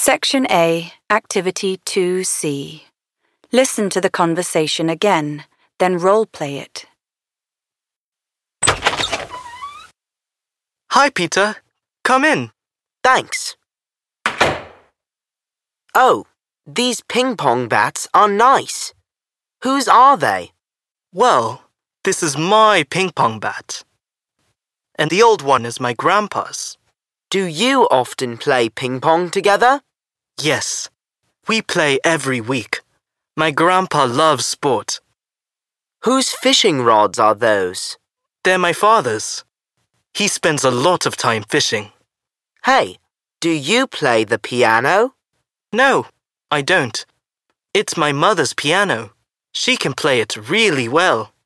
Section A, Activity 2C. Listen to the conversation again, then role-play it. Hi, Peter. Come in. Thanks. Oh, these ping-pong bats are nice. Whose are they? Well, this is my ping-pong bat. And the old one is my grandpa's. Do you often play ping-pong together? Yes, we play every week. My grandpa loves sport. Whose fishing rods are those? They're my father's. He spends a lot of time fishing. Hey, do you play the piano? No, I don't. It's my mother's piano. She can play it really well.